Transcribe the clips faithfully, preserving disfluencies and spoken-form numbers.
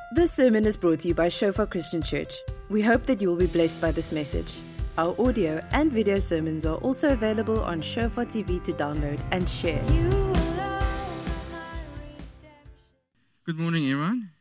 This sermon is brought to you by Shofar Christian Church. We hope that you will be blessed by this message. Our audio and video sermons are also available on Shofar T V to download and share. Good morning, everyone.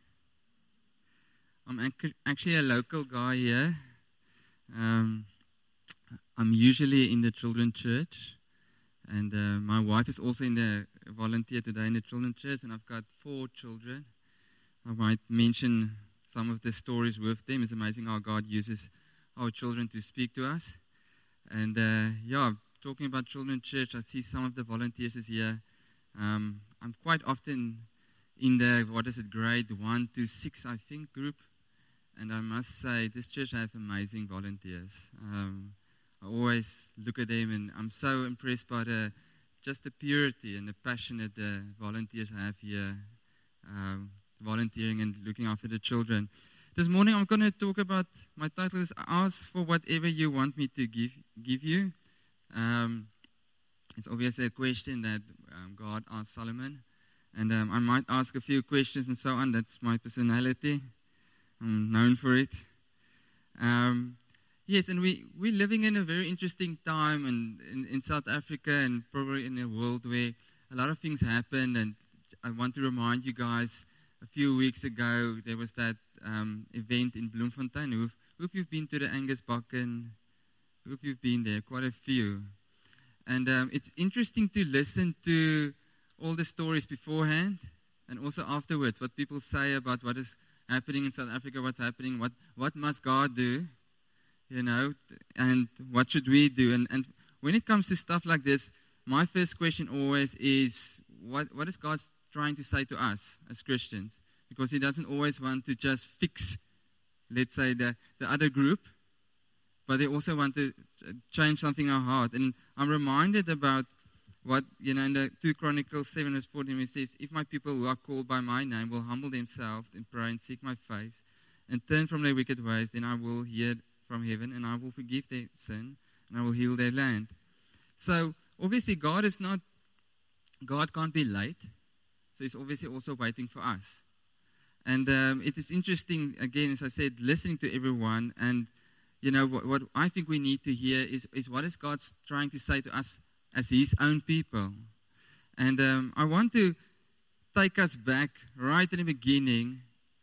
I'm ac- actually a local guy here. Um, I'm usually in the children's church, and uh, my wife is also in the volunteer today in the children's church, and I've got four children. I might mention some of the stories with them. It's amazing how God uses our children to speak to us. And uh, yeah, talking about children's church, I see some of the volunteers is here. Um, I'm quite often in the, what is it, grade one to six, I think, group. And I must say, this church has amazing volunteers. Um, I always look at them and I'm so impressed by the, just the purity and the passion that the volunteers have here. Um, volunteering and looking after the children. This morning I'm going to talk about, my title is Ask for Whatever You Want Me to Give give You. Um, it's obviously a question that um, God asked Solomon. And um, I might ask a few questions and so on. That's my personality. I'm known for it. Um, yes, and we, we're living in a very interesting time and in, in South Africa and probably in the world where a lot of things happen. And I want to remind you guys, a few weeks ago, there was that um, event in Bloemfontein. Who have you been to the Angus Bakken? Who have you been there? Quite a few. And um, it's interesting to listen to all the stories beforehand and also afterwards, what people say about what is happening in South Africa, what's happening, what, what must God do, you know, and what should we do. And, and when it comes to stuff like this, my first question always is, what, what is God's trying to say to us as Christians, because he doesn't always want to just fix, let's say, the, the other group, but they also want to change something in our heart. And I'm reminded about what, you know, in the two Chronicles seven verse fourteen, it says, if my people who are called by my name will humble themselves and pray and seek my face and turn from their wicked ways, then I will hear from heaven and I will forgive their sin and I will heal their land. So obviously God is not, God can't be late. So he's obviously also waiting for us. And um, it is interesting, again, as I said, listening to everyone. And, you know, what, what I think we need to hear is, is what is God trying to say to us as his own people. And um, I want to take us back right in the beginning.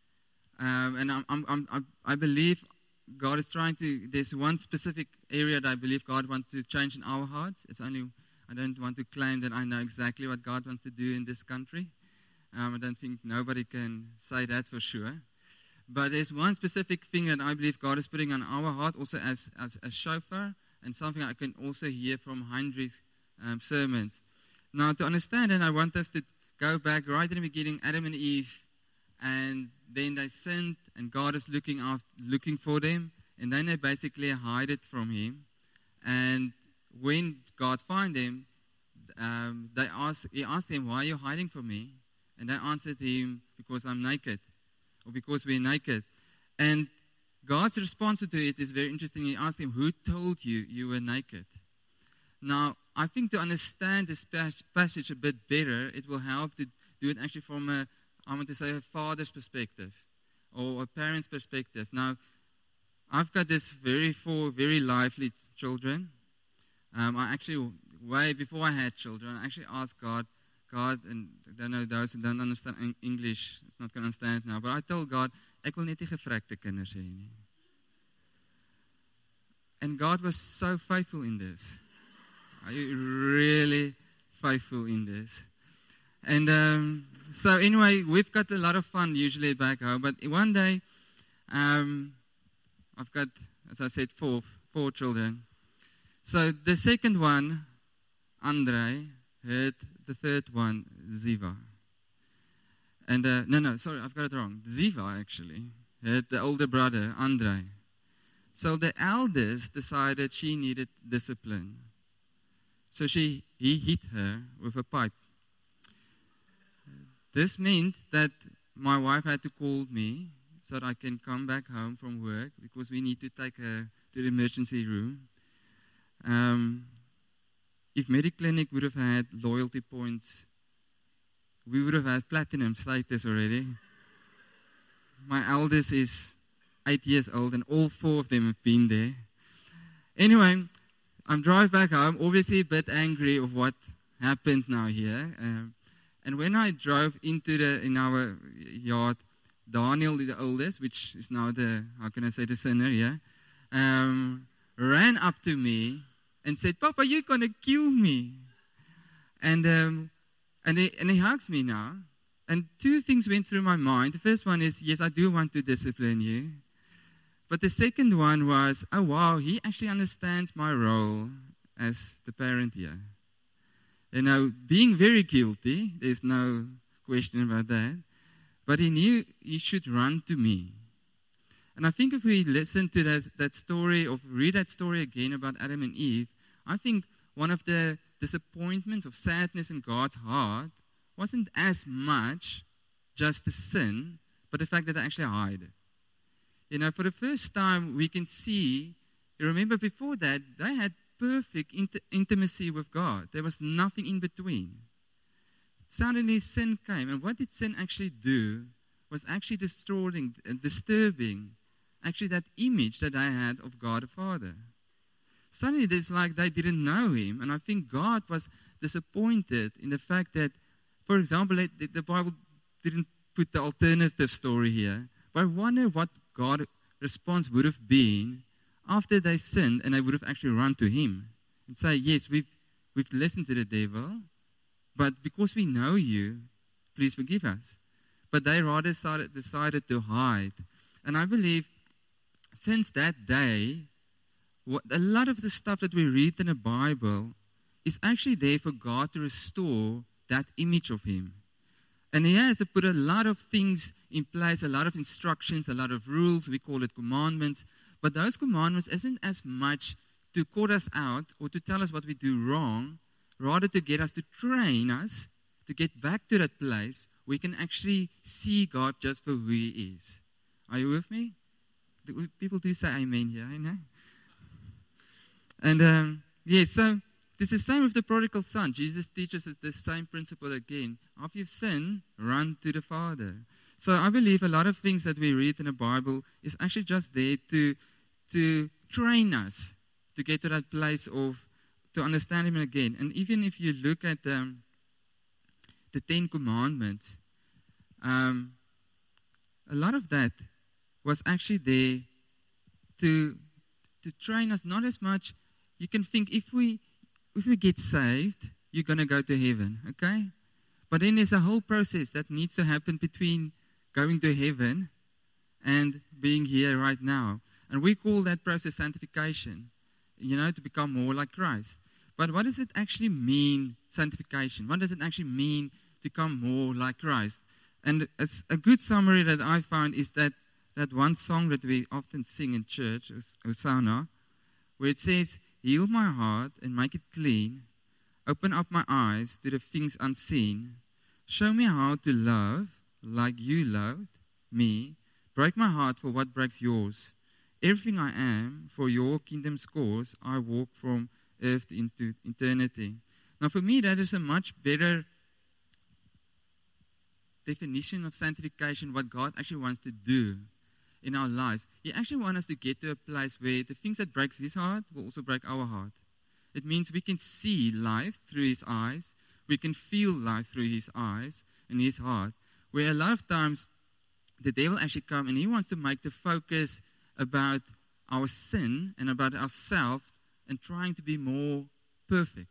Um, and I'm, I'm, I'm, I believe God is trying to, there's one specific area that I believe God wants to change in our hearts. It's only, I don't want to claim that I know exactly what God wants to do in this country. Um, I don't think nobody can say that for sure. But there's one specific thing that I believe God is putting on our heart, also as, as a shofar, and something I can also hear from Heinrich's um, sermons. Now, to understand it, I want us to go back right in the beginning, Adam and Eve, and then they sinned, and God is looking after, looking for them, and then they basically hide it from him. And when God found them, um, they asked, he asked them, why are you hiding from me? And they answered him, because I'm naked, or because we're naked. And God's response to it is very interesting. He asked him, who told you you were naked? Now, I think to understand this passage a bit better, it will help to do it actually from a, I want to say, a father's perspective, or a parent's perspective. Now, I've got this very four very lively children. Um, I actually, way before I had children, I actually asked God, God, and I don't know those who don't understand English, it's not going to understand now, but I told God, ek wil net nie gevrekte kinders hê nie. And God was so faithful in this. Are you really faithful in this? And um, so anyway, we've got a lot of fun usually back home, but one day, um, I've got, as I said, four, four children. So the second one, Andre, had the third one, Ziva. And, uh, no, no, sorry, I've got it wrong. Ziva, actually, had the older brother, Andre. So the eldest decided she needed discipline. So she, he hit her with a pipe. This meant that my wife had to call me so that I can come back home from work because we need to take her to the emergency room. Um, if Mediclinic would have had loyalty points, we would have had platinum status already. my eldest is eight years old, and all four of them have been there. Anyway, I'm driving back home, obviously a bit angry of what happened now here. Um, and when I drove into the in our yard, Daniel, the oldest, which is now the, how can I say, the sinner, yeah, um, ran up to me and said, "Papa, you're going to kill me." And um, and, he, and he hugs me now. And two things went through my mind. The first one is, yes, I do want to discipline you. But the second one was, oh, wow, he actually understands my role as the parent here. You know, being very guilty, there's no question about that. But he knew he should run to me. And I think if we listen to that, that story, or read that story again about Adam and Eve, I think one of the disappointments of sadness in God's heart wasn't as much just the sin, but the fact that they actually hid. You know, for the first time, we can see, you remember before that, they had perfect int- intimacy with God. There was nothing in between. Suddenly, sin came. And what did sin actually do was actually destroying, uh, disturbing, actually that image that I had of God the Father. Suddenly, it's like they didn't know Him. And I think God was disappointed in the fact that, for example, it, the Bible didn't put the alternative story here. But I wonder what God's response would have been after they sinned and they would have actually run to Him and say, yes, we've, we've listened to the devil, but because we know you, please forgive us. But they rather started, decided to hide. And I believe since that day, what, a lot of the stuff that we read in the Bible is actually there for God to restore that image of Him. And He has to put a lot of things in place, a lot of instructions, a lot of rules. We call it commandments. But those commandments isn't as much to call us out or to tell us what we do wrong, rather to get us to train us to get back to that place where we can actually see God just for who He is. Are you with me? People do say amen here, I know. And um, yes, yeah, so this is the same with the prodigal son. Jesus teaches us the same principle again. After you've sinned, run to the Father. So I believe a lot of things that we read in the Bible is actually just there to, to train us to get to that place of, to understand Him again. And even if you look at um, the Ten Commandments, um, a lot of that was actually there to, to train us, not as much. You can think if we If we get saved, you're going to go to heaven, okay? But then there's a whole process that needs to happen between going to heaven and being here right now. And we call that process sanctification, you know, to become more like Christ. But what does it actually mean, sanctification? What does it actually mean to become more like Christ? And it's a good summary that I found is that, that one song that we often sing in church, Hosanna, where it says, "Heal my heart and make it clean. Open up my eyes to the things unseen. Show me how to love like you loved me. Break my heart for what breaks yours. Everything I am for your kingdom's cause. I walk from earth into eternity." Now for me, that is a much better definition of sanctification, what God actually wants to do in our lives. He actually wants us to get to a place where the things that breaks His heart will also break our heart. It means we can see life through His eyes. We can feel life through His eyes and His heart. Where a lot of times the devil actually comes and he wants to make the focus about our sin and about ourselves and trying to be more perfect.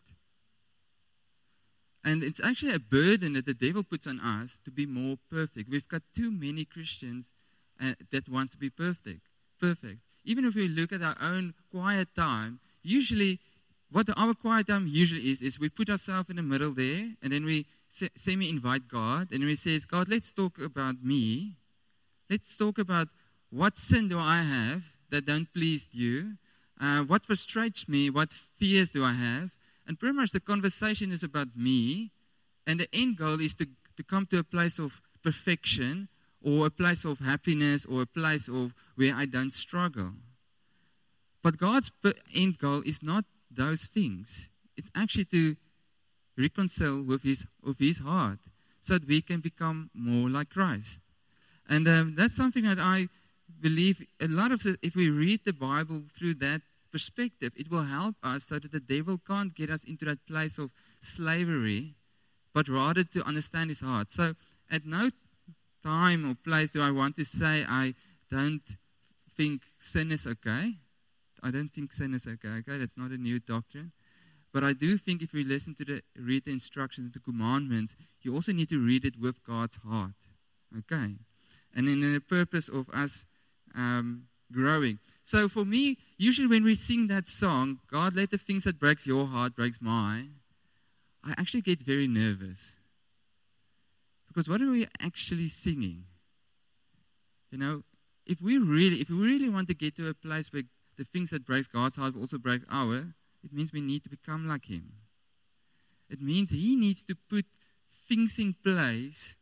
And it's actually a burden that the devil puts on us to be more perfect. We've got too many Christians Uh, that wants to be perfect. Perfect. Even if we look at our own quiet time, usually what our quiet time usually is, is we put ourselves in the middle there, and then we se- semi-invite God, and we say, God, let's talk about me. Let's talk about what sin do I have that don't please you? Uh, what frustrates me? What fears do I have? And pretty much the conversation is about me, and the end goal is to, to come to a place of perfection, or a place of happiness, or a place of where I don't struggle. But God's end goal is not those things. It's actually to reconcile with His, with His heart, so that we can become more like Christ. And um, that's something that I believe a lot of, the, if we read the Bible through that perspective, it will help us so that the devil can't get us into that place of slavery, but rather to understand his heart. So at no time or place do I want to say I don't think sin is okay. I don't think sin is okay. Okay, that's not a new doctrine. But I do think if we listen to the, read the instructions and the commandments, you also need to read it with God's heart. Okay? And in the purpose of us um, growing. So for me, usually when we sing that song, God, let the things that breaks your heart breaks mine, I actually get very nervous. Because what are we actually singing? You know, if we really, if we really want to get to a place where the things that breaks God's heart will also break our, it means we need to become like Him. It means He needs to put things in place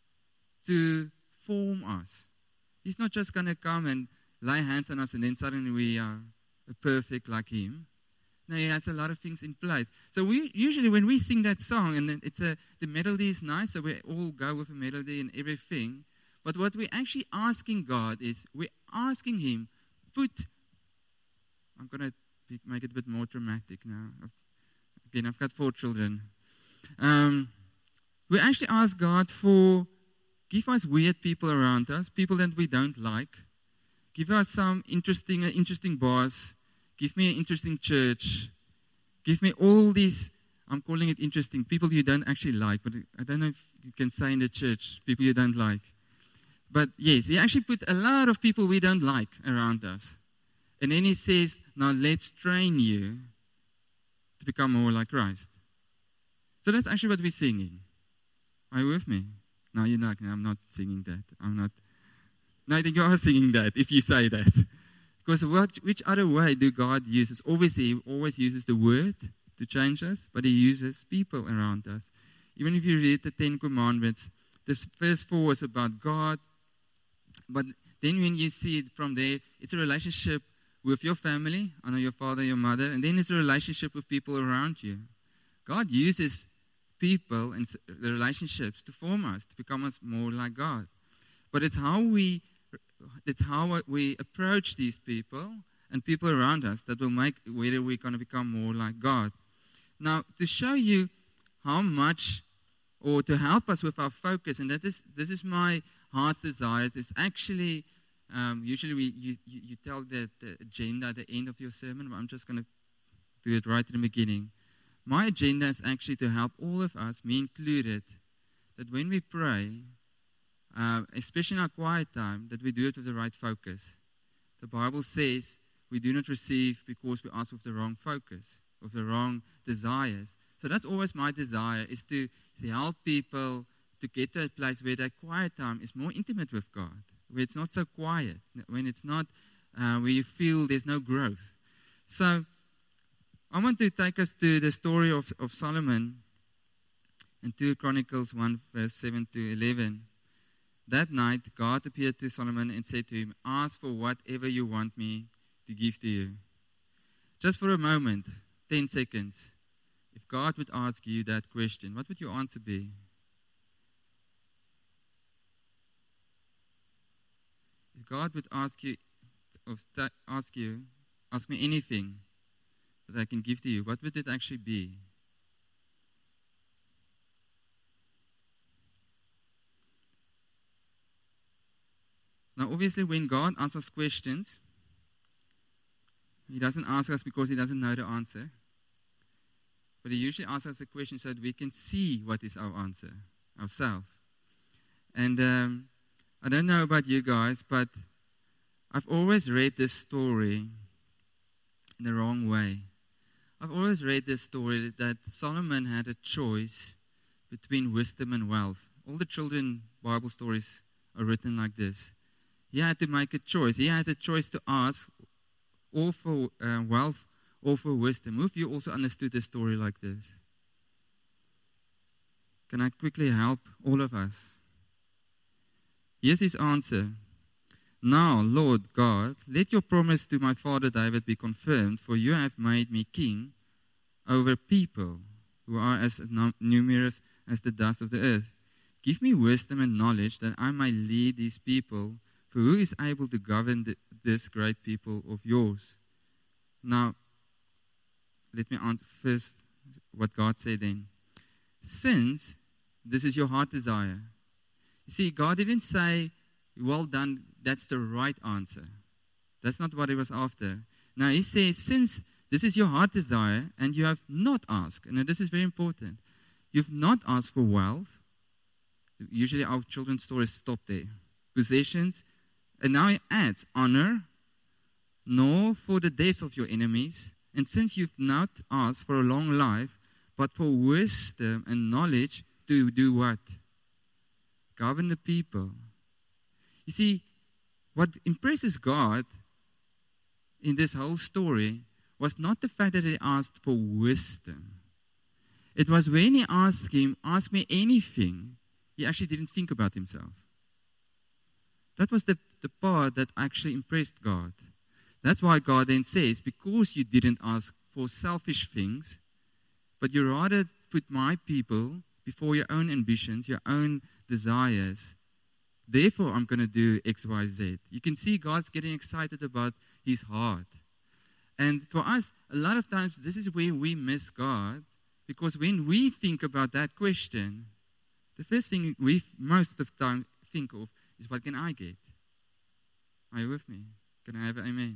to form us. He's not just going to come and lay hands on us and then suddenly we are perfect like Him. No, He has a lot of things in place. So we usually when we sing that song, and it's a the melody is nice, so we all go with a melody and everything. But what we're actually asking God is, we're asking Him, put, I'm going to make it a bit more dramatic now. Again, I've got four children. Um, we actually ask God for, give us weird people around us, people that we don't like. Give us some interesting, uh, interesting boss. Give me an interesting church. Give me all these, I'm calling it interesting, people you don't actually like. But I don't know if you can say in the church, people you don't like. But yes, He actually put a lot of people we don't like around us. And then He says, now let's train you to become more like Christ. So that's actually what we're singing. Are you with me? No, you're not. No, I'm not singing that. I'm not. No, I think you are singing that if you say that. Because what, which other way do God use? Obviously, He always uses the Word to change us, but He uses people around us. Even if you read the Ten Commandments, the first four is about God. But then when you see it from there, it's a relationship with your family, honor your father, your mother, and then it's a relationship with people around you. God uses people and the relationships to form us, to become us more like God. But it's how we, it's how we approach these people and people around us that will make whether we're going to become more like God. Now, to show you how much, or to help us with our focus, and that is this is my heart's desire. It's actually. Um, usually we, you, you, you tell the, the agenda at the end of your sermon, but I'm just going to do it right in the beginning. My agenda is actually to help all of us, me included, that when we pray, uh, especially in our quiet time, that we do it with the right focus. The Bible says we do not receive because we ask with the wrong focus, with the wrong desires. So that's always my desire, is to, to help people to get to a place where their quiet time is more intimate with God. Where it's not so quiet, when it's not, uh, where you feel there's no growth. So, I want to take us to the story of, of Solomon in Second Chronicles one, verse seven to eleven. That night, God appeared to Solomon and said to him, ask for whatever you want me to give to you. Just for a moment, ten seconds, if God would ask you that question, what would your answer be? If God would ask you, or st- ask you, ask me anything that I can give to you, what would it actually be? Now, obviously, when God asks us questions, He doesn't ask us because He doesn't know the answer. But He usually asks us a question so that we can see what is our answer, ourselves. And um, I don't know about you guys, but I've always read this story in the wrong way. I've always read this story that Solomon had a choice between wisdom and wealth. All the children Bible stories are written like this. He had to make a choice. He had a choice to ask or for uh, wealth or for wisdom. Who of you also understood this story like this? Can I quickly help all of us? Here's his answer. Now, Lord God, let your promise to my father David be confirmed, for you have made me king over people who are as numerous as the dust of the earth. give me wisdom and knowledge that I may lead these people, for who is able to govern th- this great people of yours? Now, let me answer first what God said then. Since this is your heart desire. You see, God didn't say, well done, that's the right answer. That's not what he was after. Now he says, since this is your heart desire and you have not asked, and this is very important, you've not asked for wealth. Usually our children's stories stop there. Possessions. And now he adds honor, nor for the death of your enemies. And since you've not asked for a long life, but for wisdom and knowledge to do what? Govern the people. You see, what impresses God in this whole story was not the fact that he asked for wisdom. It was when he asked him, ask me anything, he actually didn't think about himself. That was the, the part that actually impressed God. That's why God then says, because you didn't ask for selfish things, but you rather put my people before your own ambitions, your own desires, therefore I'm going to do X, Y, Z. You can see God's getting excited about his heart. And for us, a lot of times, this is where we miss God, because when we think about that question, the first thing we most of the time think of is, what can I get? Are you with me? Can I have an amen?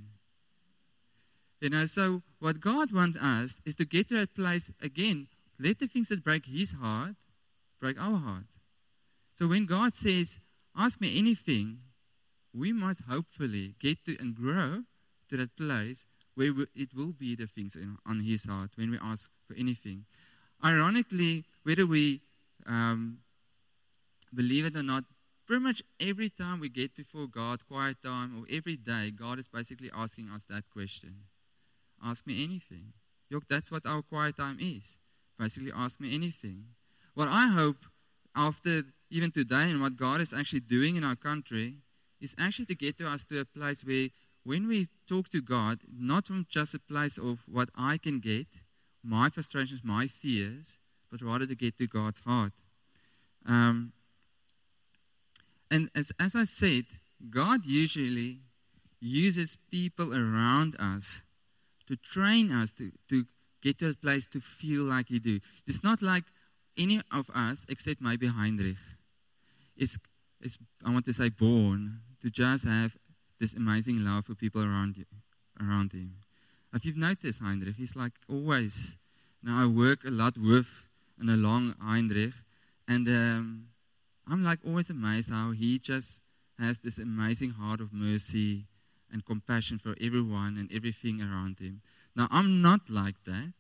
You know, so what God wants us is to get to that place, again, let the things that break his heart, break our heart. So when God says, ask me anything, we must hopefully get to and grow to that place where it will be the things in, on his heart when we ask for anything. Ironically, whether we um, believe it or not, pretty much every time we get before God, quiet time, or every day, God is basically asking us that question. Ask me anything. Look, that's what our quiet time is. Basically, ask me anything. What I hope after even today and what God is actually doing in our country is actually to get to us to a place where when we talk to God, not from just a place of what I can get, my frustrations, my fears, but rather to get to God's heart. Um, and as, as I said, God usually uses people around us to train us to, to get to a place to feel like he do. It's not like any of us, except maybe Heinrich, is, is, I want to say, born to just have this amazing love for people around you, around him. If you've noticed Heinrich, he's like always, now I work a lot with and along Heinrich, and um, I'm like always amazed how he just has this amazing heart of mercy and compassion for everyone and everything around him. Now, I'm not like that.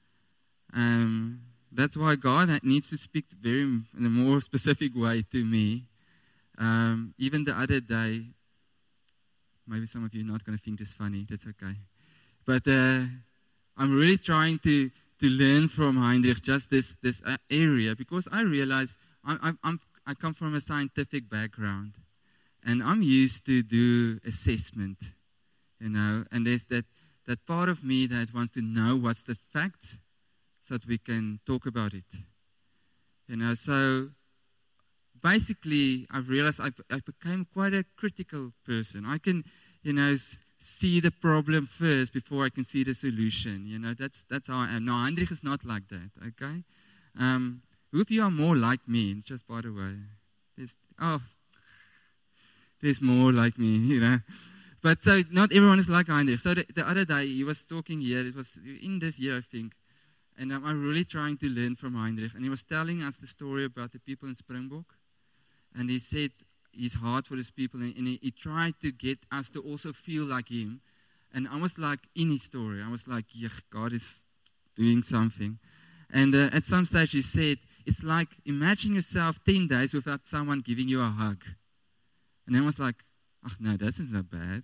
Um, that's why God needs to speak very in a more specific way to me. Um, even the other day, maybe some of you are not going to think this funny. That's okay. But uh, I'm really trying to, to learn from Heinrich just this, this uh, area, because I realize I, I'm, I come from a scientific background. And I'm used to do assessment, you know, and there's that, that part of me that wants to know what's the facts so that we can talk about it. You know, so basically I've realized I've, I became quite a critical person. I can, you know, s- see the problem first before I can see the solution. You know, that's that's how I am. No, Heinrich is not like that, okay? Um, who of you are more like me, just by the way? There's, oh, There's more like me, you know. But so not everyone is like Heinrich. So the, the other day he was talking here, it was in this year I think, and I'm, I'm really trying to learn from Heinrich. And he was telling us the story about the people in Springbok. And he said his heart for his people, and, and he, he tried to get us to also feel like him. And I was like in his story, I was like, yeah, God is doing something. And uh, at some stage he said, it's like imagine yourself ten days without someone giving you a hug. And I was like, oh, no, that isn't bad.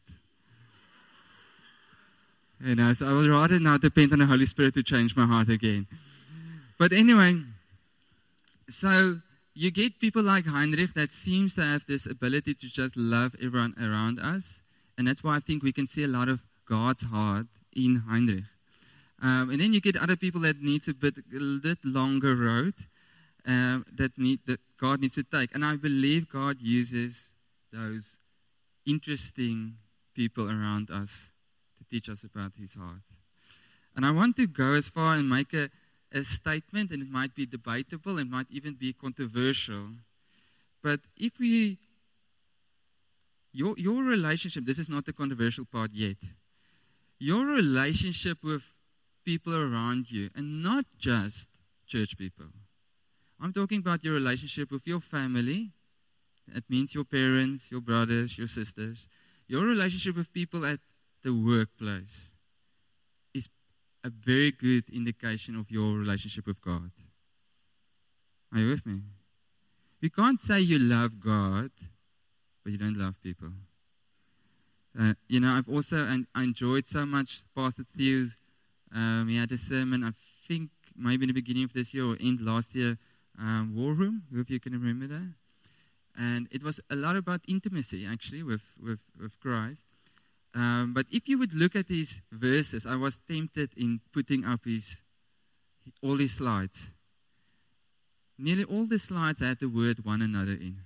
You know, so I would rather now depend on the Holy Spirit to change my heart again. But anyway, so you get people like Heinrich that seems to have this ability to just love everyone around us. And that's why I think we can see a lot of God's heart in Heinrich. Um, and then you get other people that needs a bit, a bit longer road. um, that need that God needs to take. And I believe God uses those interesting people around us to teach us about His heart. And I want to go as far and make a, a statement, and it might be debatable, it might even be controversial. But if we, your, your relationship, this is not the controversial part yet, your relationship with people around you, and not just church people. I'm talking about your relationship with your family. That means your parents, your brothers, your sisters. Your relationship with people at the workplace is a very good indication of your relationship with God. Are you with me? You can't say you love God, but you don't love people. Uh, you know, I've also and I enjoyed so much Pastor Theo's. Um, he had a sermon, I think, maybe in the beginning of this year or end last year, um, War Room, if you can remember that. And it was a lot about intimacy, actually, with, with, with Christ. Um, but if you would look at these verses, I was tempted in putting up his all these slides. Nearly all the slides had the word one another in.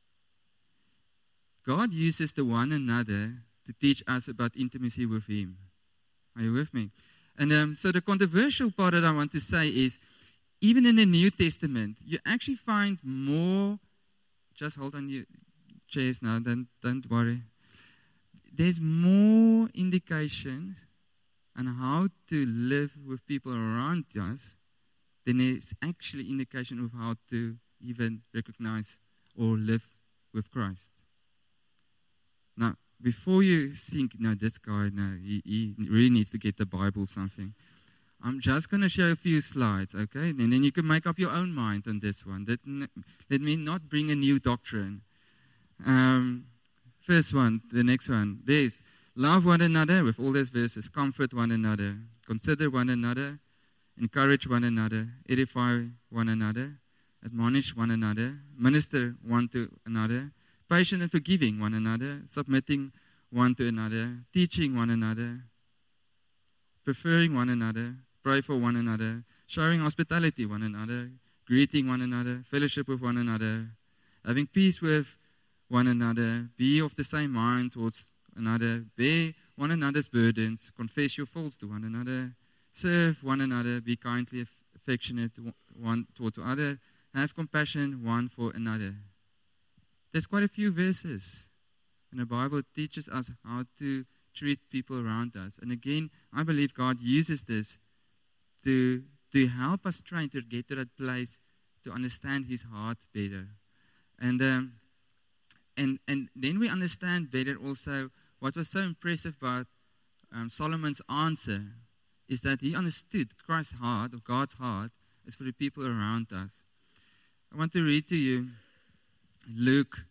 God uses the one another to teach us about intimacy with Him. Are you with me? And um, so the controversial part that I want to say is, even in the New Testament, you actually find more. Just hold on your chairs now, don't, don't worry. There's more indication on how to live with people around us than there's actually indication of how to even recognize or live with Christ. Now, before you think, no, this guy, no, he, he really needs to get the Bible or something. I'm just going to show a few slides, okay? And then you can make up your own mind on this one. Let, let me not bring a new doctrine. Um, first one, the next one. There's love one another with all these verses. Comfort one another. Consider one another. Encourage one another. Edify one another. Admonish one another. Minister one to another. Patient and forgiving one another. Submitting one to another. Teaching one another. Preferring one another. Pray for one another, showing hospitality one another, greeting one another, fellowship with one another, having peace with one another, be of the same mind towards another, bear one another's burdens, confess your faults to one another, serve one another, be kindly affectionate one toward the other, have compassion one for another. There's quite a few verses in the Bible that teaches us how to treat people around us. And again, I believe God uses this to to help us trying to get to that place to understand His heart better. And um, and and then we understand better also what was so impressive about um, Solomon's answer is that he understood Christ's heart, or God's heart, is for the people around us. I want to read to you Luke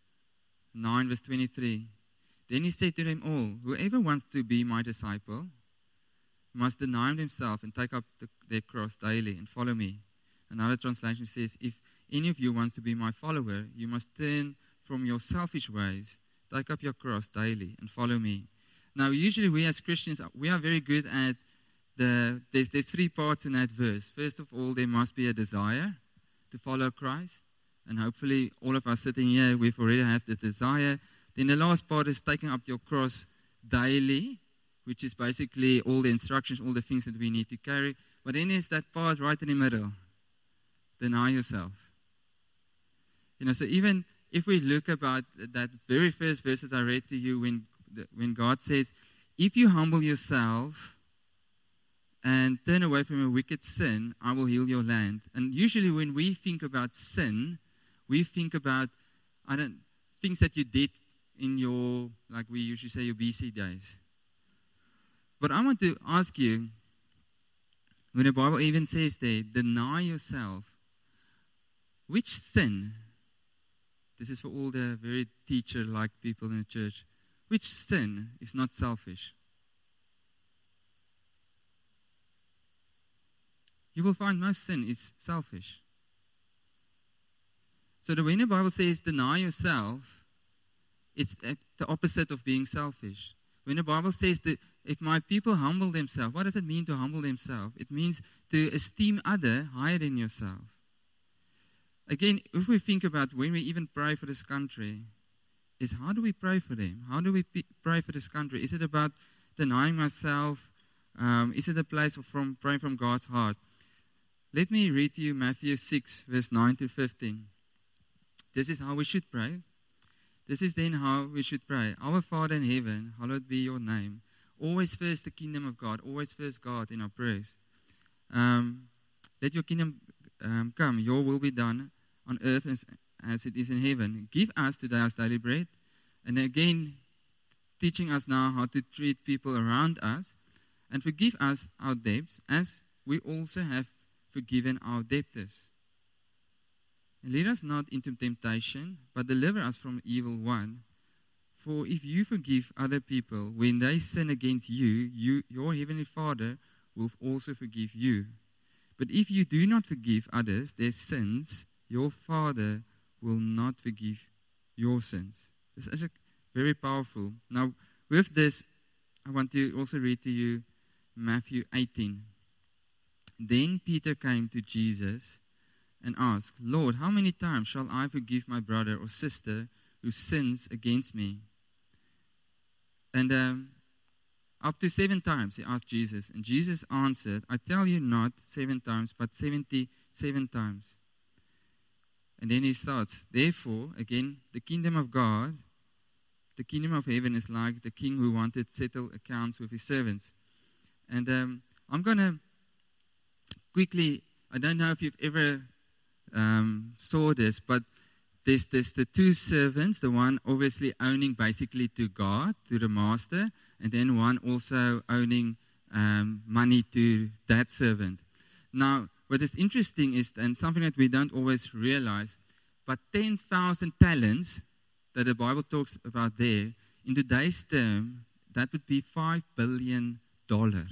nine verse twenty-three. Then he said to them all, whoever wants to be my disciple must deny himself and take up the, their cross daily and follow me. Another translation says, if any of you wants to be my follower, you must turn from your selfish ways, take up your cross daily and follow me. Now, usually we as Christians, we are very good at the, there's, there's three parts in that verse. First of all, there must be a desire to follow Christ. And hopefully all of us sitting here, we've already have the desire. Then the last part is taking up your cross daily, which is basically all the instructions, all the things that we need to carry. But then there's that part right in the middle. Deny yourself. You know, so even if we look about that very first verse that I read to you, when when God says, if you humble yourself and turn away from a wicked sin, I will heal your land. And usually when we think about sin, we think about I don't things that you did in your, like we usually say, your B C days. But I want to ask you, when the Bible even says there, deny yourself, which sin, this is for all the very teacher-like people in the church, which sin is not selfish? You will find most sin is selfish. So that when the Bible says deny yourself, it's the opposite of being selfish. When the Bible says that if my people humble themselves, what does it mean to humble themselves? It means to esteem other higher than yourself. again, if we think about when we even pray for this country, is how do we pray for them? How do we p- pray for this country? Is it about denying myself? Um, is it a place of from praying from God's heart? Let me read to you Matthew six, verse nine to fifteen. This is how we should pray. This is then how we should pray. Our Father in heaven, hallowed be your name. Always first the kingdom of God. Always first God in our prayers. Um, let your kingdom um, come. Your will be done on earth as, as it is in heaven. Give us today our daily bread. And again, teaching us now how to treat people around us. And forgive us our debts as we also have forgiven our debtors. And lead us not into temptation, but deliver us from evil one. For if you forgive other people when they sin against you, you, your heavenly Father will also forgive you. But if you do not forgive others their sins, your Father will not forgive your sins. This is a very powerful. Now, with this, I want to also read to you Matthew eighteen. Then Peter came to Jesus and asked, Lord, how many times shall I forgive my brother or sister who sins against me? And um, up to seven times he asked Jesus. And Jesus answered, I tell you not seven times, but seventy-seven times. And then he starts, therefore, again, the kingdom of God, the kingdom of heaven is like the king who wanted to settle accounts with his servants. And um, I'm going to quickly, I don't know if you've ever um, saw this, but there's, there's the two servants, the one obviously owning basically to God, to the master, and then one also owning um, money to that servant. Now, what is interesting is, and something that we don't always realize, but ten thousand talents that the Bible talks about there, in today's term, that would be five billion dollars.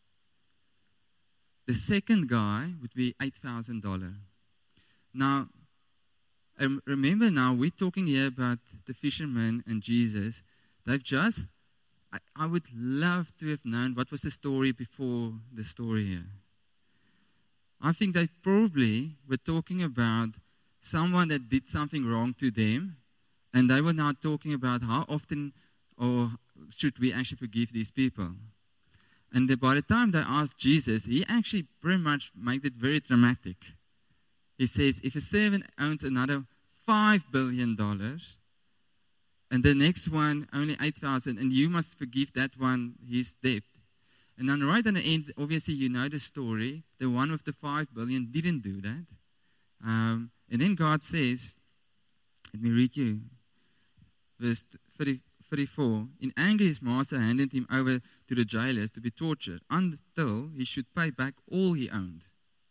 The second guy would be eight thousand dollars. Now, um, remember now, we're talking here about the fishermen and Jesus. They've just, I, I would love to have known what was the story before the story here. I think they probably were talking about someone that did something wrong to them, and they were now talking about how often or should we actually forgive these people. And the, by the time they asked Jesus, he actually pretty much made it very dramatic. He says, if a servant owns another five billion dollars, and the next one only eight thousand, and you must forgive that one his debt. And then right at the end, obviously you know the story. The one with the five billion didn't do that. Um, and then God says, let me read you, verse thirty, thirty-four. In anger, his master handed him over to the jailers to be tortured until he should pay back all he owned.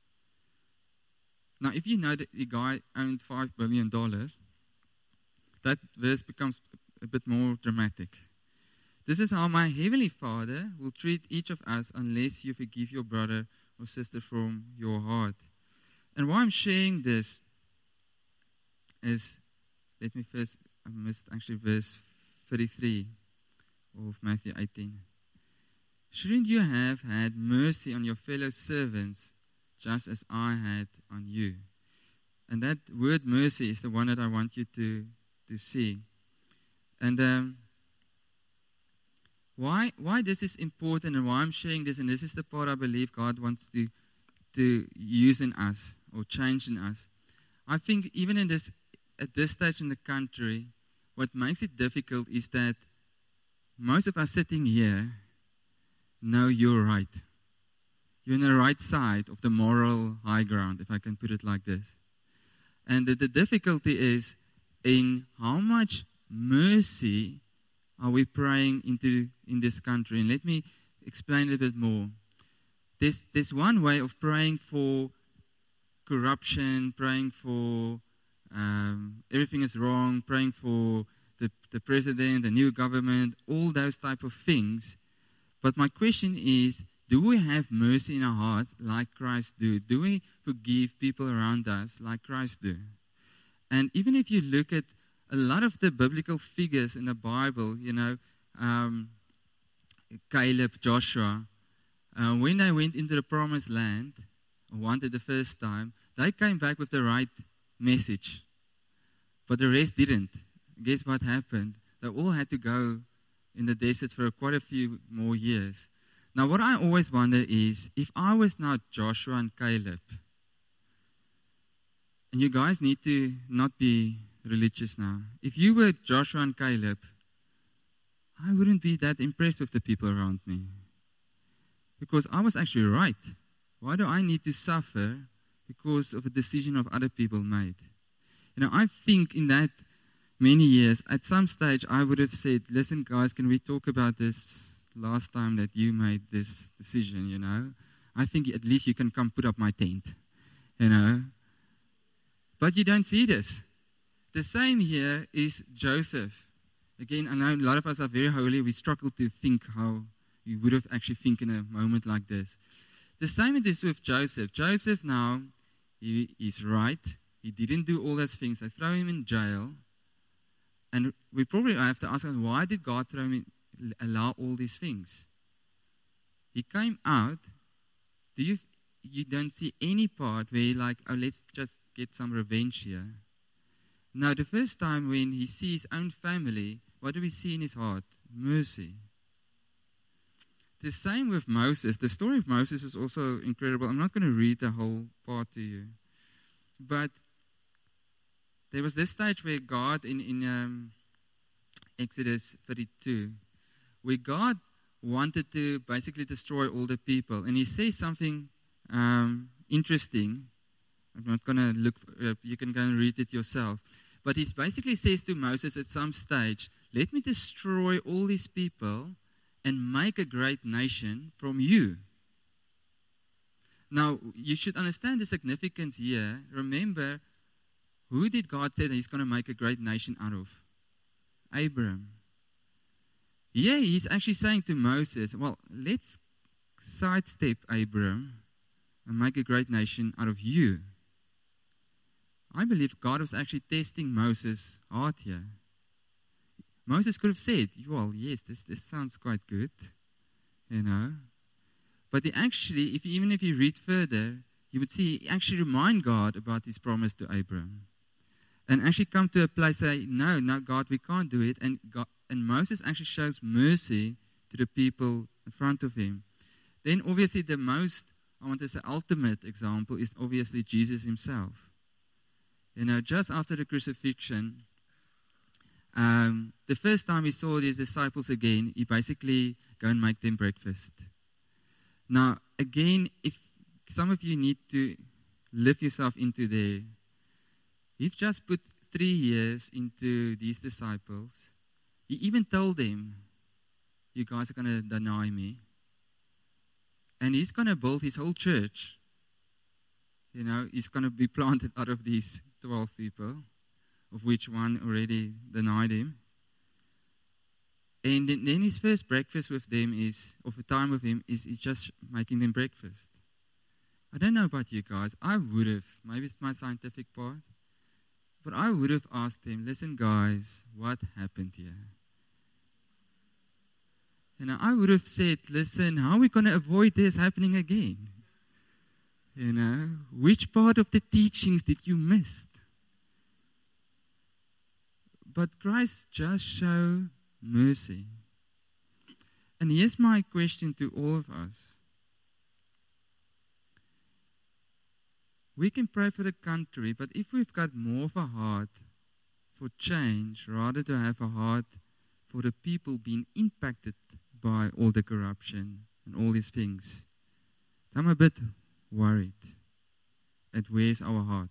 Now, if you know that the guy owned five billion dollars, that verse becomes a bit more dramatic. This is how my heavenly Father will treat each of us unless you forgive your brother or sister from your heart. And why I'm sharing this is, let me first, I missed actually verse thirty-three of Matthew eighteen. Shouldn't you have had mercy on your fellow servants just as I had on you? And that word mercy is the one that I want you to, to see. And um, why why this is important and why I'm sharing this, and this is the part I believe God wants to, to use in us or change in us. I think even in this at this stage in the country, what makes it difficult is that most of us sitting here know you're right. You're on the right side of the moral high ground, if I can put it like this. And the, the difficulty is in how much mercy are we praying into in this country. And let me explain a bit more. There's, there's one way of praying for corruption, praying for um, everything is wrong, praying for the, the president, the new government, all those type of things. But my question is, do we have mercy in our hearts like Christ do? Do we forgive people around us like Christ do? And even if you look at a lot of the biblical figures in the Bible, you know, um, Caleb, Joshua, uh, when they went into the promised land, or wanted the first time, they came back with the right message. But the rest didn't. Guess what happened? They all had to go in the desert for quite a few more years. Now, what I always wonder is, if I was now Joshua and Caleb, and you guys need to not be religious now. If you were Joshua and Caleb, I wouldn't be that impressed with the people around me. Because I was actually right. Why do I need to suffer because of a decision of other people made? You know, I think in that many years, at some stage, I would have said, listen, guys, can we talk about this last time that you made this decision, you know? I think at least you can come put up my tent, you know? But you don't see this. The same here is Joseph. Again, I know a lot of us are very holy. We struggle to think how you would have actually think in a moment like this. The same it is with Joseph. Joseph now, he is right. He didn't do all those things. They throw him in jail. And we probably have to ask, why did God throw him in, allow all these things? He came out. Do you you don't see any part where you're like, oh, let's just get some revenge here. Now, the first time when he sees his own family, what do we see in his heart? Mercy. The same with Moses. The story of Moses is also incredible. I'm not going to read the whole part to you. But there was this stage where God, in, in um, Exodus thirty-two, where God wanted to basically destroy all the people. And he says something um, interesting. I'm not going to look, for, uh, you can go and read it yourself. But he basically says to Moses at some stage, let me destroy all these people and make a great nation from you. Now, you should understand the significance here. Remember, who did God say that he's going to make a great nation out of? Abraham. Yeah, he's actually saying to Moses, well, let's sidestep Abraham and make a great nation out of you. I believe God was actually testing Moses' heart here. Moses could have said, well, yes, this, this sounds quite good, you know. But he actually, if even if you read further, you would see he actually remind God about his promise to Abraham. And actually come to a place say, no, no, God, we can't do it. And God, and Moses actually shows mercy to the people in front of him. Then obviously the most, I want to say, ultimate example is obviously Jesus himself. You know, just after the crucifixion, um, the first time he saw his disciples again, he basically go and make them breakfast. Now, again, if some of you need to lift yourself into there, you've just put three years into these disciples. He even told them, you guys are going to deny me. And he's going to build his whole church. You know, he's going to be planted out of these twelve people, of which one already denied him. And then his first breakfast with them is, of the time with him, is, is just making them breakfast. I don't know about you guys. I would have, maybe it's my scientific part, but I would have asked them, listen guys, what happened here? You know, I would have said, listen, how are we going to avoid this happening again? You know, which part of the teachings did you miss? But Christ just showed mercy. And here's my question to all of us. We can pray for the country, but if we've got more of a heart for change, rather to have a heart for the people being impacted by all the corruption and all these things, I'm a bit worried at where's our heart.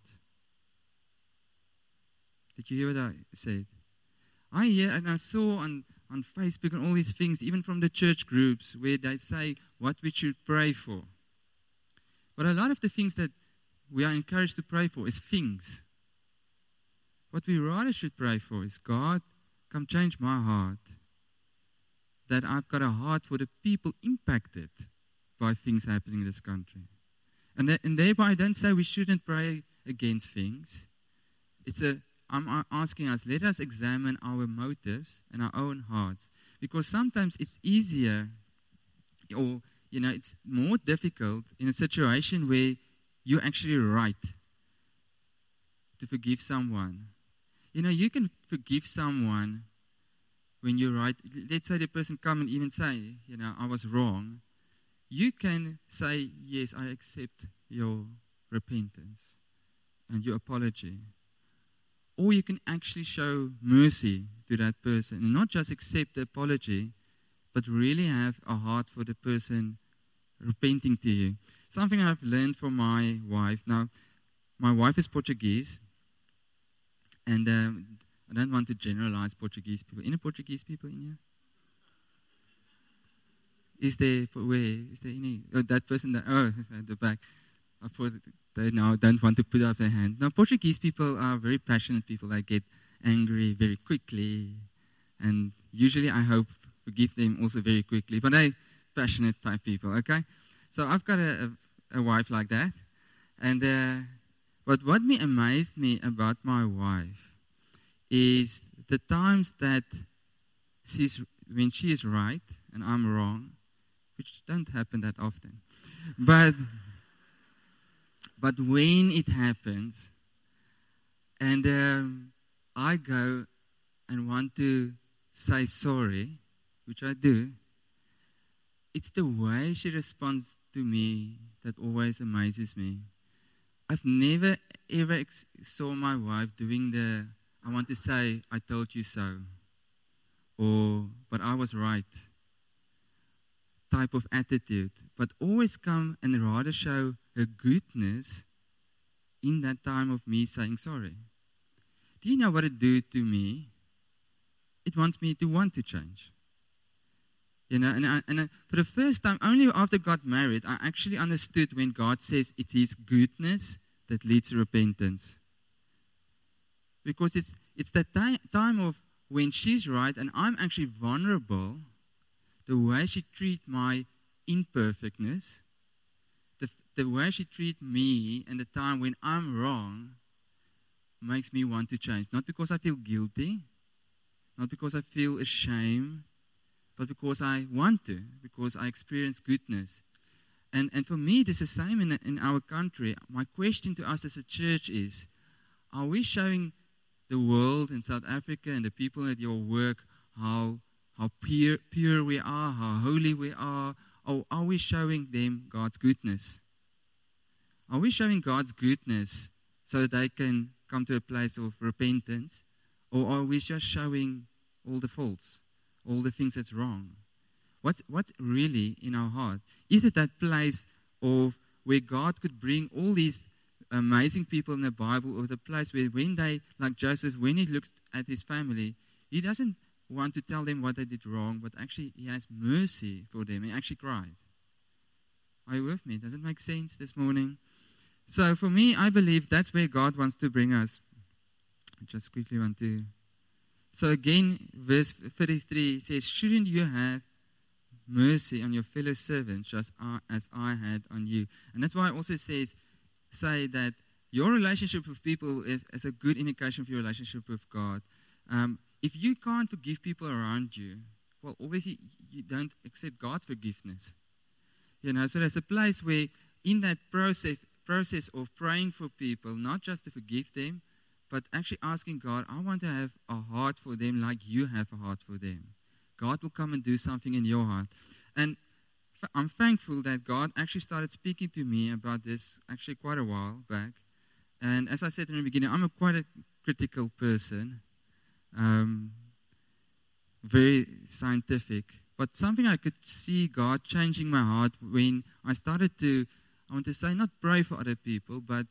Did you hear what I said? I hear and I saw on, on Facebook and all these things, even from the church groups, where they say what we should pray for. But a lot of the things that we are encouraged to pray for is things. What we rather should pray for is, God, come change my heart. That I've got a heart for the people impacted by things happening in this country. And, that, and thereby I don't say we shouldn't pray against things. It's a, I'm asking us, let us examine our motives and our own hearts. Because sometimes it's easier, or, you know, it's more difficult in a situation where you're actually right to forgive someone. You know, you can forgive someone when you're right. Let's say the person come and even say, you know, I was wrong. You can say, yes, I accept your repentance and your apology. Or you can actually show mercy to that person and not just accept the apology, but really have a heart for the person repenting to you. Something I've learned from my wife. Now, my wife is Portuguese, and um, I don't want to generalize Portuguese people. Any Portuguese people in here? Is there, where, is there any, oh, that person, that, oh, at the back. I thought they now don't want to put up their hand. Now, Portuguese people are very passionate people. They get angry very quickly, and usually I hope forgive them also very quickly. But they passionate type people, okay? So I've got a, a, a wife like that, and uh, but what me amazed me about my wife is the times that she's when she is right and I'm wrong, which don't happen that often, but. But when it happens, and um, I go and want to say sorry, which I do, it's the way she responds to me that always amazes me. I've never ever ex- saw my wife doing the, I want to say, I told you so, or, but I was right, type of attitude, but always come and rather show her goodness in that time of me saying sorry. Do you know what it do to me? It wants me to want to change. You know, and, I, and I, for the first time, only after I got married, I actually understood when God says it's His goodness that leads to repentance. Because it's it's that ti- time of when she's right and I'm actually vulnerable, the way she treats my imperfectness, the, the way she treats me and the time when I'm wrong makes me want to change. Not because I feel guilty, not because I feel ashamed, but because I want to, because I experience goodness. And and for me, this is the same in, in our country. My question to us as a church is, are we showing the world in South Africa and the people at your work how how pure, pure we are, how holy we are, or are we showing them God's goodness? Are we showing God's goodness so that they can come to a place of repentance? Or are we just showing all the faults, all the things that's wrong? What's, what's really in our heart? Is it that place of where God could bring all these amazing people in the Bible, or the place where when they, like Joseph, when he looks at his family, he doesn't want to tell them what they did wrong, but actually he has mercy for them. He actually cried. Are you with me? Does it make sense this morning? So for me, I believe that's where God wants to bring us. I just quickly want to... So again, verse thirty-three says, shouldn't you have mercy on your fellow servants just as I had on you? And that's why it also says, say that your relationship with people is, is a good indication of your relationship with God. Um, if you can't forgive people around you, well, obviously you don't accept God's forgiveness. You know, so there's a place where in that process, process of praying for people, not just to forgive them, but actually asking God, I want to have a heart for them like you have a heart for them. God will come and do something in your heart. And I'm thankful that God actually started speaking to me about this actually quite a while back. And as I said in the beginning, I'm a quite a critical person, um, very scientific. But something I could see God changing my heart when I started to, I want to say, not pray for other people, but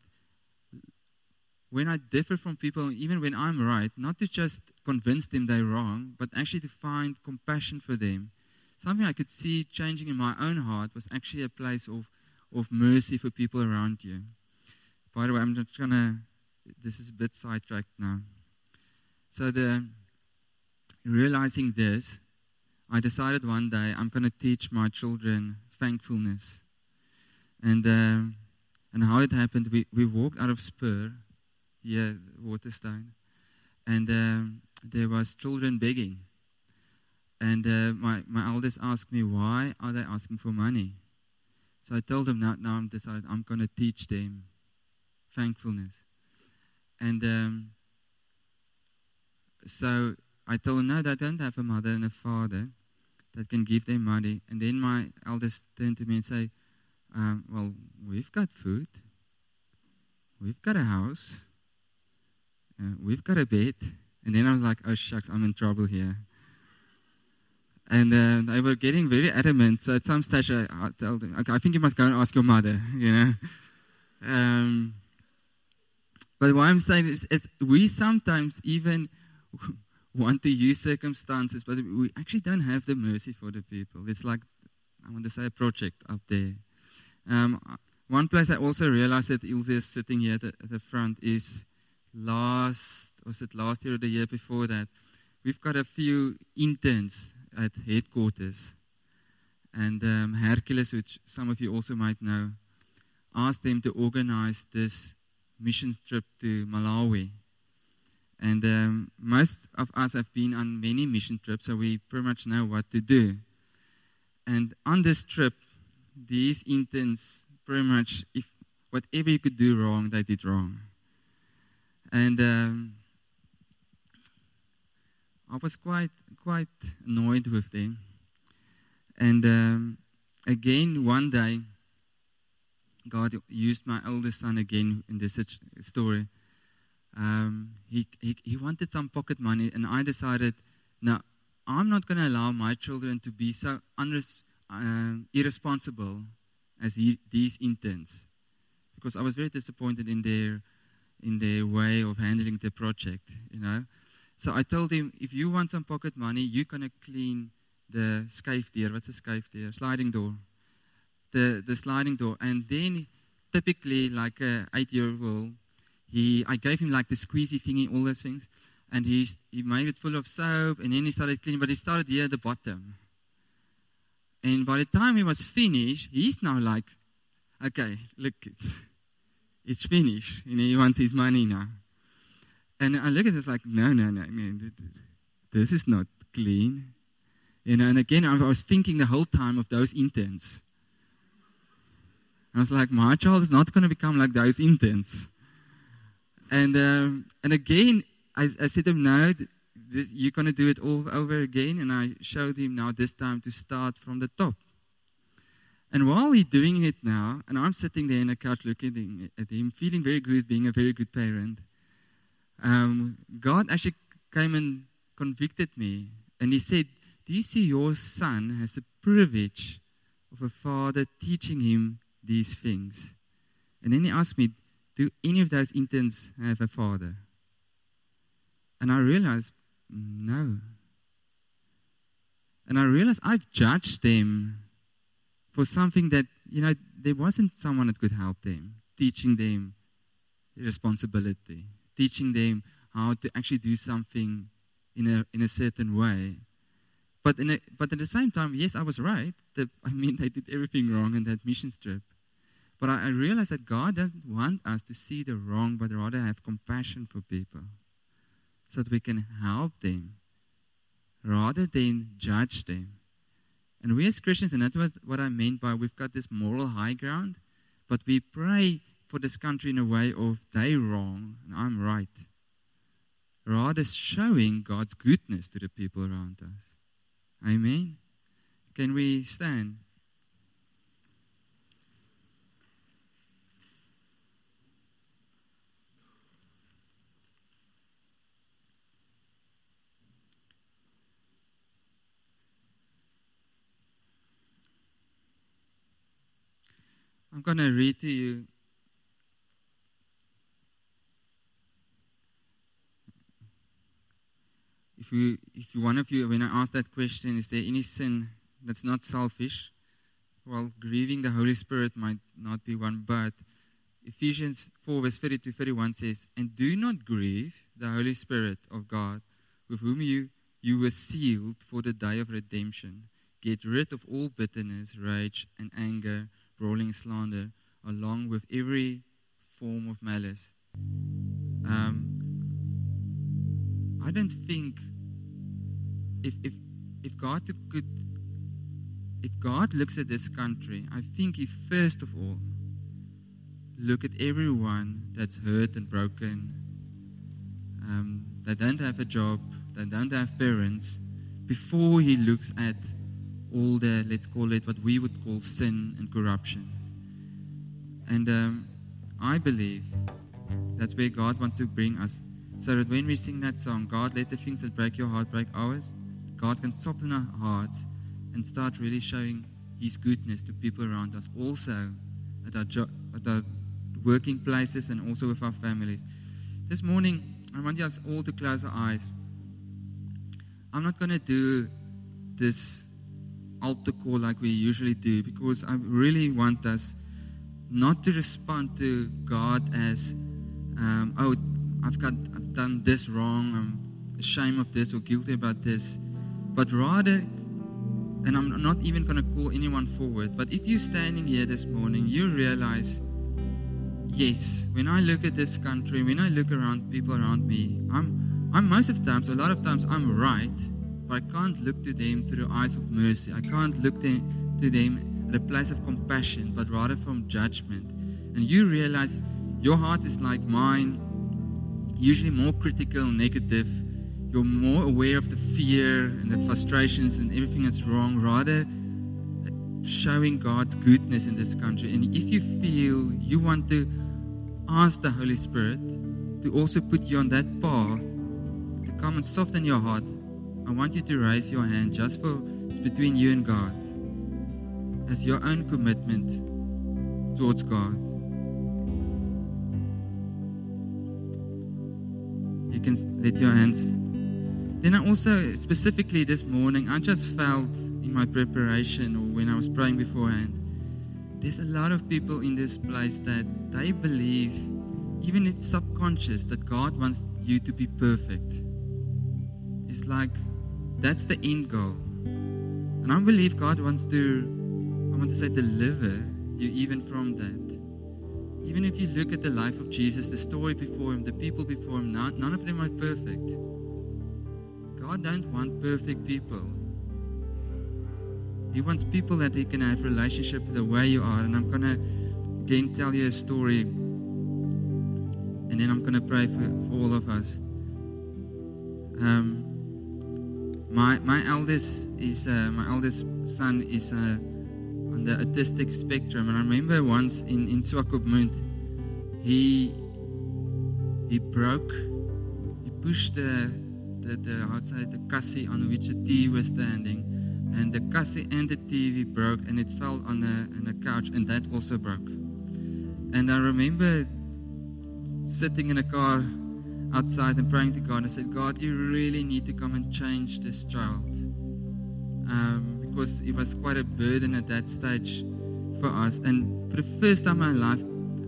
when I differ from people, even when I'm right, not to just convince them they're wrong, but actually to find compassion for them. Something I could see changing in my own heart was actually a place of, of mercy for people around you. By the way, I'm just going to, this is a bit sidetracked now. So the realizing this, I decided one day I'm going to teach my children thankfulness. And uh, and how it happened, we, we walked out of Spur, here, Waterstone, and um, there was children begging. And uh, my, my eldest asked me, why are they asking for money? So I told them, now, now I'm decided I'm going to teach them thankfulness. And um, so I told her, no, they don't have a mother and a father that can give them money. And then my eldest turned to me and said, um, well, we've got food. We've got a house. Uh, we've got a bed. And then I was like, oh, shucks, I'm in trouble here. And uh, they were getting very adamant. So at some stage, I, I told them, okay, I think you must go and ask your mother, you know. Um, but what I'm saying is, is we sometimes even want to use circumstances, but we actually don't have the mercy for the people. It's like, I want to say, a project up there. Um, one place I also realized that Ilse is sitting here at the, at the front is last, was it last year or the year before that? We've got a few interns at headquarters. And um, Hercules, which some of you also might know, asked them to organize this mission trip to Malawi. And um, most of us have been on many mission trips, so we pretty much know what to do. And on this trip, these interns pretty much, if whatever you could do wrong, they did wrong. And um, I was quite quite annoyed with them. And um, again, one day, God used my eldest son again in this story. Um, he, he he wanted some pocket money, and I decided, no, I'm not going to allow my children to be so unres- uh, irresponsible as he, these interns, because I was very disappointed in their in their way of handling the project, you know. So I told him, if you want some pocket money, you're going to clean the skuifdeur. What's a skuifdeur? Sliding door. The the sliding door. And then, typically, like an eight-year-old, he I gave him like the squeezy thingy, all those things, and he he made it full of soap, and then he started cleaning. But he started here at the bottom. And by the time he was finished, he's now like, okay, look, it's it's finished. You know, he wants his money now. And I look at this like, no, no, no, no, this is not clean. You know, and again, I was thinking the whole time of those interns. I was like, my child is not going to become like those interns. And um, and again, I, I said to him, no, this, you're going to do it all over again. And I showed him now this time to start from the top. And while he's doing it now, and I'm sitting there in the couch looking at him, feeling very good, being a very good parent, um, God actually came and convicted me. And he said, do you see your son has the privilege of a father teaching him these things? And then he asked me, do any of those interns have a father? And I realized, no. And I realized I've judged them for something that, you know, there wasn't someone that could help them, teaching them responsibility, teaching them how to actually do something in a in a certain way. But in a, but at the same time, yes, I was right. That, I mean, they did everything wrong in that mission trip. But I, I realized that God doesn't want us to see the wrong, but rather have compassion for people so that we can help them rather than judge them. And we as Christians, and that was what I meant by we've got this moral high ground, but we pray for this country in a way of they wrong and I'm right. Rather showing God's goodness to the people around us. Amen. Can we stand? I'm going to read to you If you, if you, one of you, when I asked that question, is there any sin that's not selfish? Well, grieving the Holy Spirit might not be one, but Ephesians four verse thirty to thirty-one says, and do not grieve the Holy Spirit of God, with whom you, you were sealed for the day of redemption. Get rid of all bitterness, rage, and anger, brawling, slander, along with every form of malice. Um, I don't think if if if God could if God looks at this country, I think He first of all look at everyone that's hurt and broken um, they don't have a job, they don't have parents, before he looks at all the, let's call it what we would call sin and corruption. And um, I believe that's where God wants to bring us, so that when we sing that song, God, let the things that break your heart break ours, God can soften our hearts and start really showing His goodness to people around us, also at our, jo- at our working places and also with our families. This morning, I want us all to close our eyes. I'm not going to do this altar call like we usually do, because I really want us not to respond to God as, um, oh, I've got, I've done this wrong, I'm ashamed of this or guilty about this, but rather, and I'm not even going to call anyone forward, but if you're standing here this morning, you realize, yes, when I look at this country, when I look around people around me, I'm, I'm most of the times, a lot of times, I'm right, but I can't look to them through the eyes of mercy. I can't look to, to them at a place of compassion, but rather from judgment. And you realize your heart is like mine, usually more critical, negative. You're more aware of the fear and the frustrations and everything that's wrong, rather showing God's goodness in this country. And if you feel you want to ask the Holy Spirit to also put you on that path, to come and soften your heart, I want you to raise your hand just for, it's between you and God, as your own commitment towards God. You can let your hands. Then I also, specifically this morning, I just felt in my preparation or when I was praying beforehand, there's a lot of people in this place that they believe, even it's subconscious, that God wants you to be perfect. It's like, that's the end goal. And I believe God wants to, I want to say, deliver you even from that. Even if you look at the life of Jesus, the story before Him, the people before Him, none, none of them are perfect. God don't want perfect people. He wants people that He can have a relationship the way you are. And I'm going to again tell you a story, and then I'm going to pray for, for all of us. Um, my my eldest is uh, my eldest son is uh, on the autistic spectrum, and I remember once in in Swakopmund, he he broke, he pushed the the the outside the kassie on which the T V was standing. And the kassie and the T V broke, and it fell on the, on the couch, and that also broke. And I remember sitting in a car outside and praying to God. I said, God, you really need to come and change this child. Um, because it was quite a burden at that stage for us. And for the first time in my life,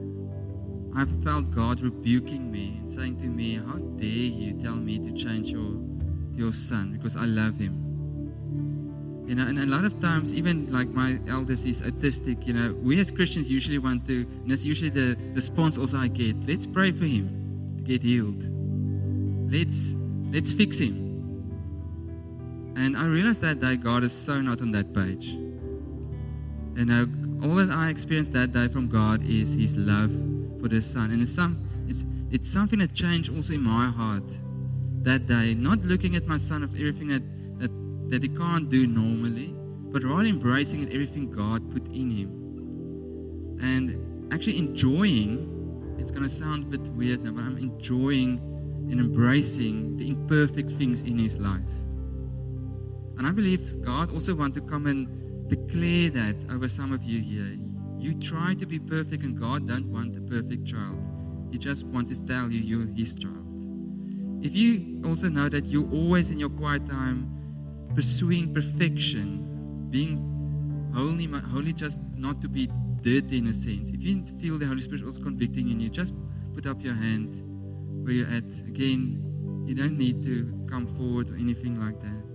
I felt God rebuking me and saying to me, how dare you tell me to change your, your son, because I love him. You know, and a lot of times, even like my eldest is autistic, you know, we as Christians usually want to, and that's usually the response also I get, let's pray for him to get healed. Let's, let's fix him. And I realized that day God is so not on that page. You know, all that I experienced that day from God is His love for the Son. And it's, some, it's, it's something that changed also in my heart that day, not looking at my son of everything that that he can't do normally, but rather embracing it, everything God put in him. And actually enjoying, it's going to sound a bit weird now, but I'm enjoying and embracing the imperfect things in his life. And I believe God also wants to come and declare that over some of you here. You try to be perfect, and God don't want a perfect child. He just wants to tell you you're His child. If you also know that you're always in your quiet time pursuing perfection, being holy, holy just not to be dirty in a sense. If you feel the Holy Spirit also convicting in you, just put up your hand where you're at. Again, you don't need to come forward or anything like that.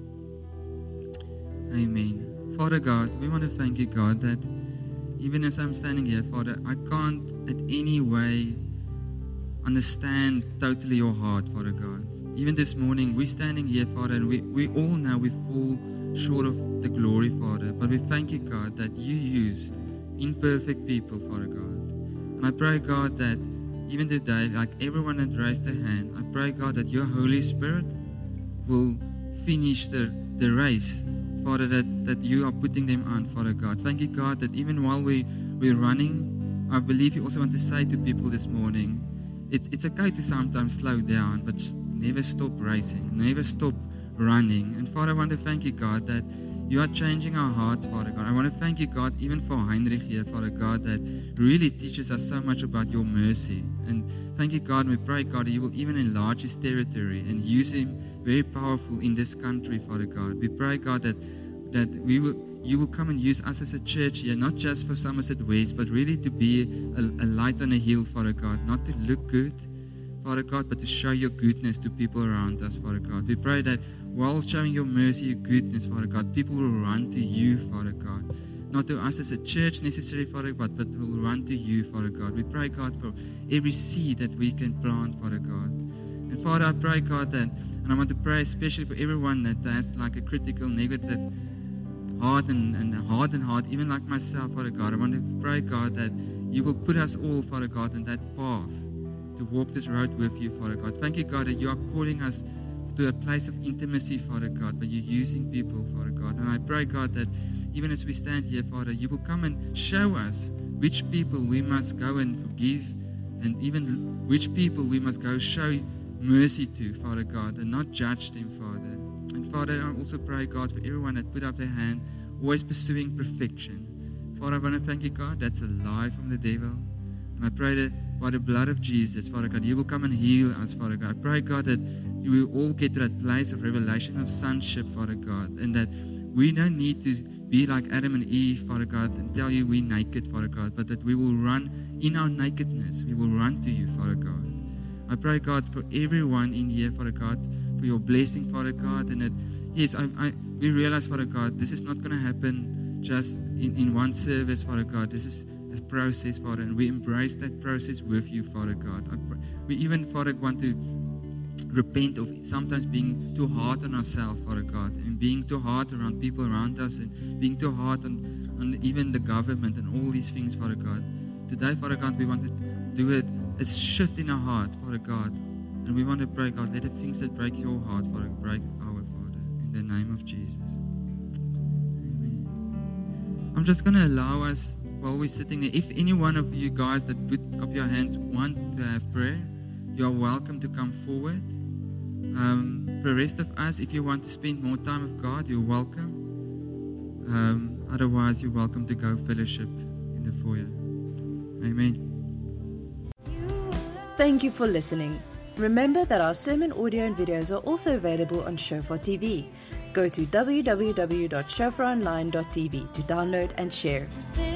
Amen. Father God, we want to thank you, God, that even as I'm standing here, Father, I can't at any way understand totally your heart, Father God. Even this morning, we're standing here, Father, and we, we all know we fall short of the glory, Father. But we thank you, God, that you use imperfect people, Father God. And I pray, God, that even today, like everyone that raised their hand, I pray, God, that your Holy Spirit will finish the, the race, Father, that, that you are putting them on, Father God. Thank you, God, that even while we, we're running, I believe you also want to say to people this morning, it's, it's okay to sometimes slow down, but just never stop racing, never stop running. And Father, I want to thank you, God, that you are changing our hearts, Father God. I want to thank you, God, even for Heinrich here, Father God, that really teaches us so much about your mercy. And thank you, God, we pray, God, that you will even enlarge his territory and use him very powerful in this country, Father God. We pray, God, that that we will, you will come and use us as a church here, not just for Somerset West, but really to be a, a light on a hill, Father God, not to look good, Father God, but to show your goodness to people around us, Father God. We pray that while showing your mercy, your goodness, Father God, people will run to you, Father God. Not to us as a church necessarily, Father God, but will run to you, Father God. We pray, God, for every seed that we can plant, Father God. And Father, I pray, God, that, and I want to pray especially for everyone that has like a critical, negative heart and, and hardened heart, even like myself, Father God. I want to pray, God, that you will put us all, Father God, in that path to walk this road with you, Father God. Thank you, God, that you are calling us to a place of intimacy, Father God, but you're using people, Father God. And I pray, God, that even as we stand here, Father, you will come and show us which people we must go and forgive, and even which people we must go show mercy to, Father God, and not judge them, Father. And Father, I also pray, God, for everyone that put up their hand, always pursuing perfection. Father, I want to thank you, God, that's a lie from the devil. And I pray that by the blood of Jesus, Father God, you will come and heal us, Father God. I pray, God, that you will all get to that place of revelation of sonship, Father God, and that we don't need to be like Adam and Eve, Father God, and tell you we're naked, Father God, but that we will run in our nakedness. We will run to you, Father God. I pray, God, for everyone in here, Father God, for your blessing, Father God, and that, yes, I, I, we realize, Father God, this is not going to happen just in, in one service, Father God. This is a process, Father, and we embrace that process with you, Father God. I pray, we even, Father, want to repent of sometimes being too hard on ourselves, Father God, and being too hard around people around us, and being too hard on, on even the government and all these things, Father God. Today, Father God, we want to do it, a shift in our heart, Father God, and we want to pray, God, let the things that break your heart, Father, break our, Father, in the name of Jesus. Amen. I'm just going to allow us, while we're sitting there, if any one of you guys that put up your hands want to have prayer, you are welcome to come forward. Um, for the rest of us, if you want to spend more time with God, you're welcome. Um, otherwise, you're welcome to go fellowship in the foyer. Amen. Thank you for listening. Remember that our sermon audio and videos are also available on Shofar T V. Go to w w w dot shofar online dot t v to download and share.